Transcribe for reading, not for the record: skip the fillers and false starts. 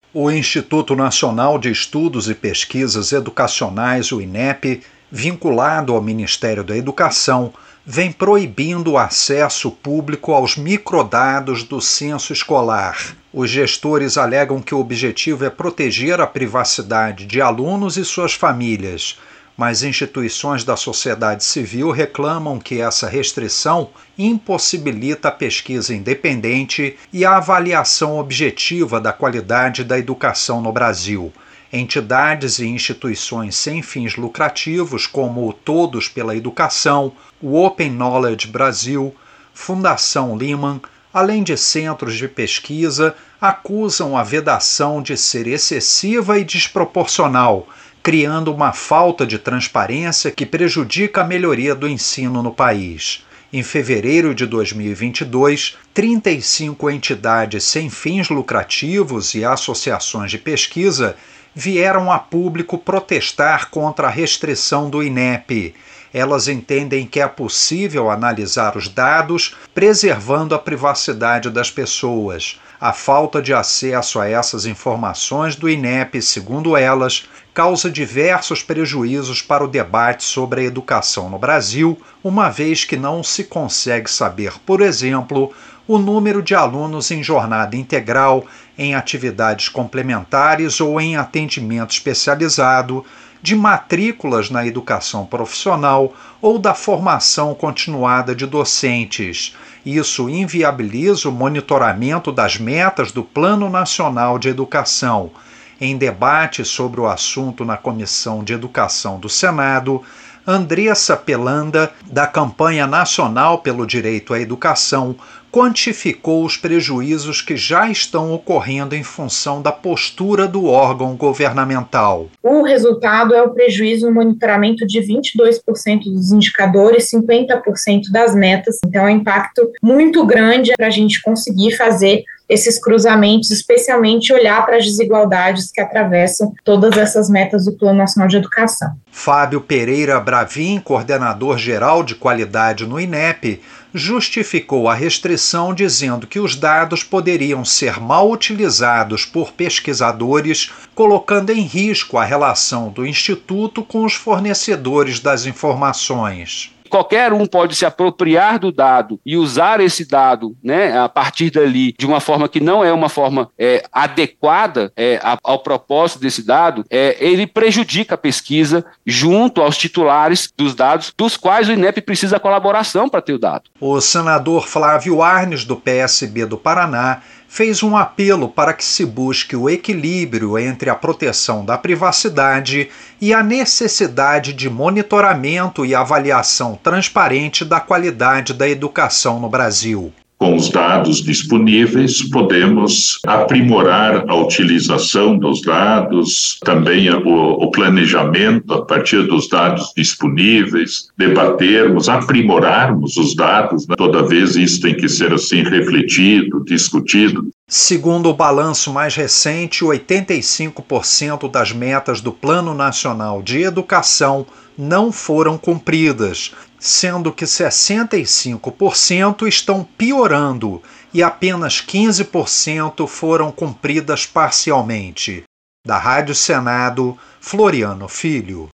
O Instituto Nacional de Estudos e Pesquisas Educacionais, o INEP, vinculado ao Ministério da Educação, vem proibindo o acesso público aos microdados do censo escolar. Os gestores alegam que o objetivo é proteger a privacidade de alunos e suas famílias, mas instituições da sociedade civil reclamam que essa restrição impossibilita a pesquisa independente e a avaliação objetiva da qualidade da educação no Brasil. Entidades e instituições sem fins lucrativos, como o Todos pela Educação, o Open Knowledge Brasil, Fundação Lehman, além de centros de pesquisa, acusam a vedação de ser excessiva e desproporcional, criando uma falta de transparência que prejudica a melhoria do ensino no país. Em fevereiro de 2022, 35 entidades sem fins lucrativos e associações de pesquisa vieram a público protestar contra a restrição do INEP. Elas entendem que é possível analisar os dados, preservando a privacidade das pessoas. A falta de acesso a essas informações do INEP, segundo elas, causa diversos prejuízos para o debate sobre a educação no Brasil, uma vez que não se consegue saber, por exemplo, o número de alunos em jornada integral, em atividades complementares ou em atendimento especializado, de matrículas na educação profissional ou da formação continuada de docentes. Isso inviabiliza o monitoramento das metas do Plano Nacional de Educação. Em debate sobre o assunto na Comissão de Educação do Senado, Andressa Pelanda, da Campanha Nacional pelo Direito à Educação, quantificou os prejuízos que já estão ocorrendo em função da postura do órgão governamental. O resultado é o prejuízo no monitoramento de 22% dos indicadores, 50% das metas. Então, é um impacto muito grande para a gente conseguir fazer esses cruzamentos, especialmente olhar para as desigualdades que atravessam todas essas metas do Plano Nacional de Educação. Fábio Pereira Bravin, coordenador-geral de qualidade no INEP, justificou a restrição dizendo que os dados poderiam ser mal utilizados por pesquisadores, colocando em risco a relação do Instituto com os fornecedores das informações. Qualquer um pode se apropriar do dado e usar esse dado, a partir dali, de uma forma que não é uma forma adequada ao propósito desse dado, ele prejudica a pesquisa junto aos titulares dos dados, dos quais o INEP precisa da colaboração para ter o dado. O senador Flávio Arnes, do PSB do Paraná, fez um apelo para que se busque o equilíbrio entre a proteção da privacidade e a necessidade de monitoramento e avaliação transparente da qualidade da educação no Brasil. Com os dados disponíveis, podemos aprimorar a utilização dos dados, também o planejamento a partir dos dados disponíveis, debatermos, aprimorarmos os dados, Toda vez isso tem que ser assim refletido, discutido. Segundo o balanço mais recente, 85% das metas do Plano Nacional de Educação não foram cumpridas, sendo que 65% estão piorando e apenas 15% foram cumpridas parcialmente. Da Rádio Senado, Floriano Filho.